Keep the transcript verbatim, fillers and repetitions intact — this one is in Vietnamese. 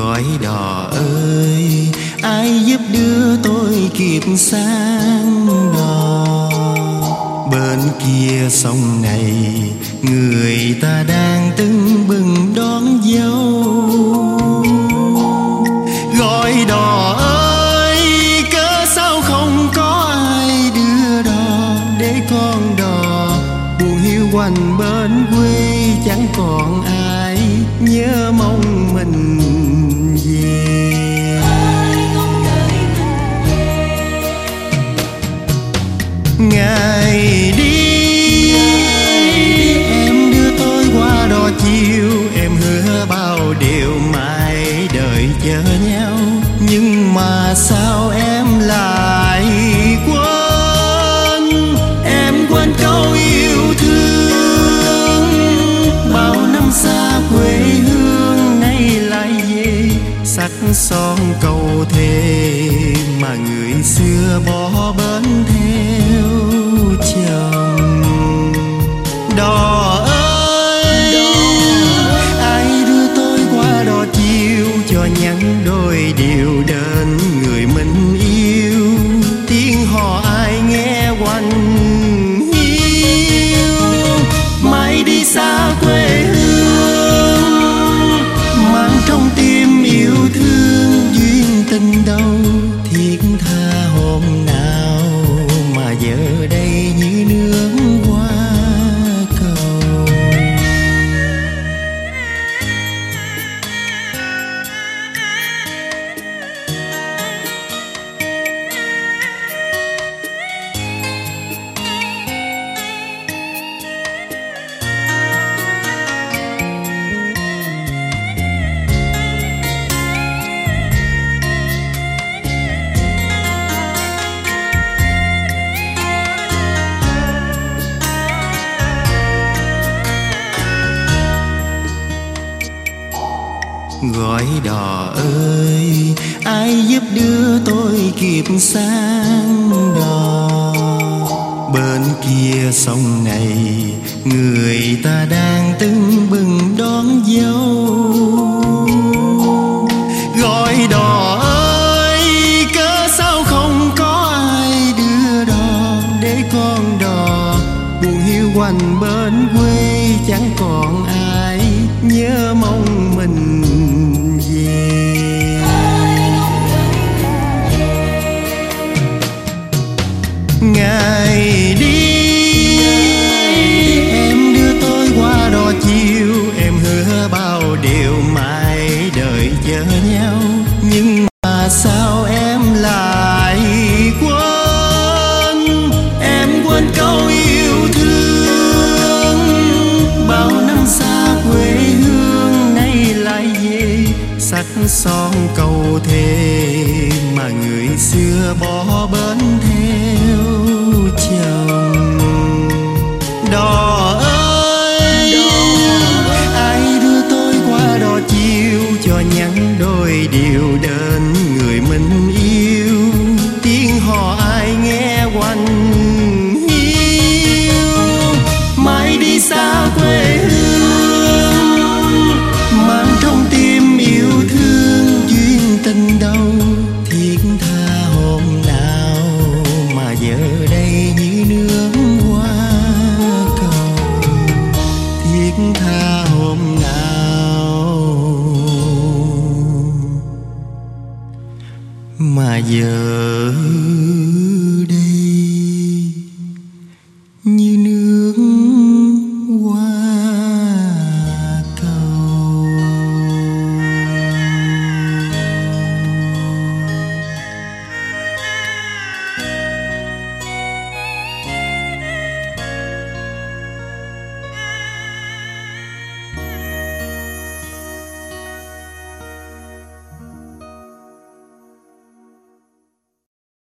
Gọi đò ơi, ai giúp đưa tôi kịp sang đò. Bên kia sông này, người ta đang tưng bừng đón dâu. Gọi đò ơi, cớ sao không có ai đưa đò, để con đò buồn hiu quanh bên quê, chẳng còn ai nhớ mong mình về. Ngày đi em đưa tôi qua đò chiều, em hứa bao điều mãi đợi chờ nhau, nhưng mà sao em lại quên? Em quên câu yêu thương, bao năm xa quê hương nay lại về, sắc son câu thề mà người xưa bỏ bến theo chồng. Đò ơi, ai đưa tôi qua đò chiều, cho nhắn đôi điều đến người mình yêu, tiếng hò ai nghe quanh hiu. Mai đi xa quê hương, mang trong tim yêu thương duyên tình đâu, thiết tha hôm nào mà giờ đây như nước qua cầu. Gọi đò ơi, ai giúp đưa tôi kịp sang đò. Bên kia sông này, người ta đang tưng bừng đón dâu. Gọi đò ơi, cớ sao không có ai đưa đò, để con đò buồn hiu quanh bên quê, chẳng còn ai nhớ mong mình về. Ngày đi em đưa tôi qua đò chiều, em hứa bao điều mãi đợi chờ nhau, nhưng mà sao em lại quên? Em quên câu yêu thương, bao năm xa quê hương nay lại về, sắc son câu thề mà người xưa bỏ bến theo chồng. Đò ơi, ai đưa tôi qua đò chiều, cho nhắn đôi điều đến người mình yêu, tiếng hò ai nghe quanh hiu. Mai đi xa quê hương, mang trong tim yêu thương duyên tình đâu, thiết tha hôm nào mà giờ đây như nước qua cầu. Thiết tha hôm nào mà giờ